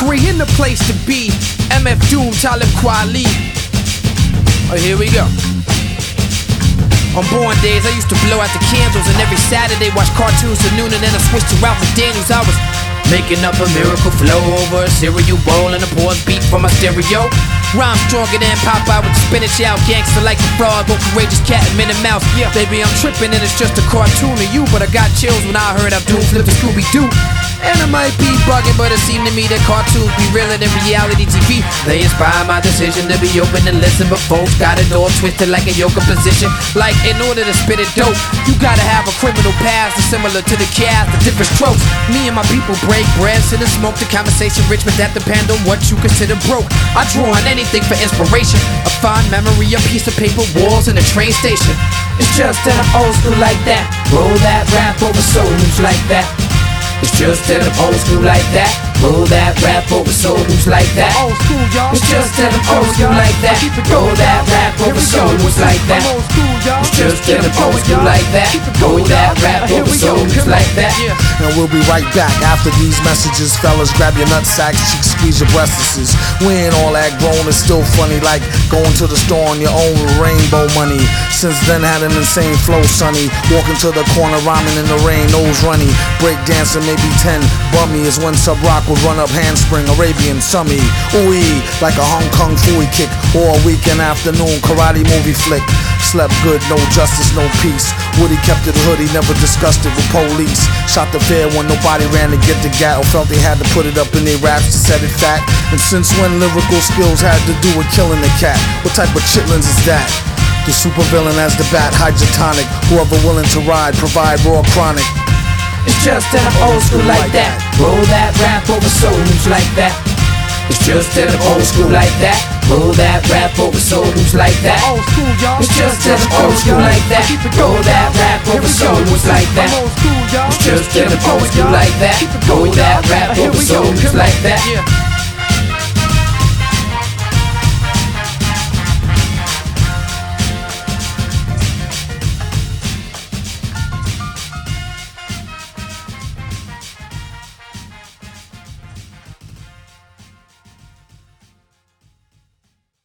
Delivery in the place to be. MF Doom, Talib Kweli. Oh, here we go. On born days, I used to blow out the candles, and every Saturday watch cartoons till noon, and then I switched to Ralph McDaniels. I was making up a miracle flow over a cereal bowl and a pause beat from my stereo. Rhyme stronger than Popeye with the spinach out. Gangster like the frog, but courageous cat and Minnie Mouse. Yeah, baby, I'm tripping and it's just a cartoon of you, but I got chills when I heard Abdul flip the Scooby-Doo. And I might be bugging, but it seemed to me that cartoons be realer than reality TV. They inspire my decision to be open and listen, but folks got it all twisted like a yoga position. Like, in order to spit it dope, you gotta have a criminal past that's similar to the cast, the different strokes. Me and my people break bread, sit and smoke. The conversation rich, but that depend on what you consider broke. I draw on anything for inspiration, a fond memory, a piece of paper, walls, and a train station. It's just that I'm old school like that. Roll that rap over soul loops like that. It's just that I'm old school like that. Roll that rap over soul loops like that. Old school, y'all. It's just that I'm old school like that. Roll that rap over soul loops like that. Old school, y'all. It's just that I'm old school like that. Roll that rap over soul loops like that. And we'll be right back after these messages. Fellas, grab your nutsacks, cheeks, squeeze your breastises. We ain't all that grown, it's still funny, like going to the store on your own with rainbow money. Since then had an insane flow, sonny. Walking to the corner, rhyming in the rain, nose runny. Break dancing, maybe 10. Bummy is when Sub Rock would run up handspring, Arabian Summy. Ooh-ee, like a Hong Kong Fooey kick. Or a weekend afternoon karate movie flick. Slept good, no justice, no peace. Woody kept it hoodie, never discussed it with police. Shot the fair when nobody ran to get the gat, or felt they had to put it up in their raps to set it fat. And since when lyrical skills had to do with killing the cat? What type of chitlins is that? The supervillain as the bat, hydrotonic. Whoever willing to ride, provide raw chronic. It's just that I'm old school like that. Roll that rap over soul loops like that. It's just that I'm old school like that. Roll that rap over soul loops like that. Old school, y'all. It's just that I'm old school like that. Roll that rap over soul loops like that. Old school, y'all. It's just that I'm old school like that. Roll that rap over soul loops like that.